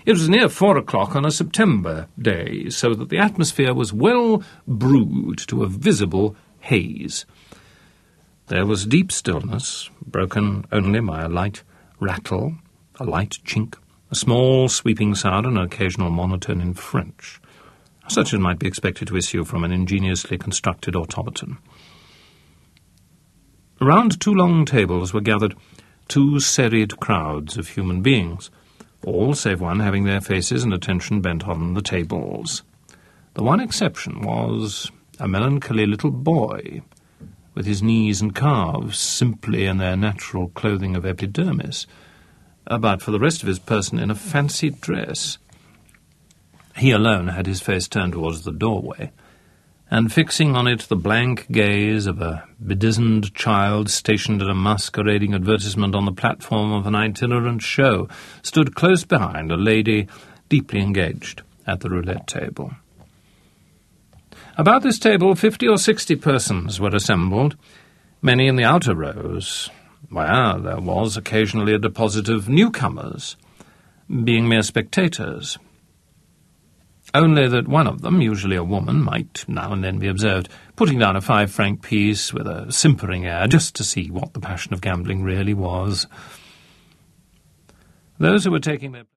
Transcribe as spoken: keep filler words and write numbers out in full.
It was near four o'clock on a September day, so that the atmosphere was well brewed to a visible haze. There was deep stillness, broken only by a light rattle, a light chink, a small sweeping sound, and an occasional monotone in French, such as might be expected to issue from an ingeniously constructed automaton. Around two long tables were gathered two serried crowds of human beings, all save one having their faces and attention bent on the tables. The one exception was a melancholy little boy, with his knees and calves simply in their natural clothing of epidermis, but for the rest of his person in a fancy dress. He alone had his face turned towards the doorway, and fixing on it the blank gaze of a bedizened child stationed at a masquerading advertisement on the platform of an itinerant show, stood close behind a lady deeply engaged at the roulette table. About this table fifty or sixty persons were assembled, many in the outer rows, where there was occasionally a deposit of newcomers, being mere spectators. Only that one of them, usually a woman, might now and then be observed putting down a five-franc piece with a simpering air, just to see what the passion of gambling really was. Those who were taking their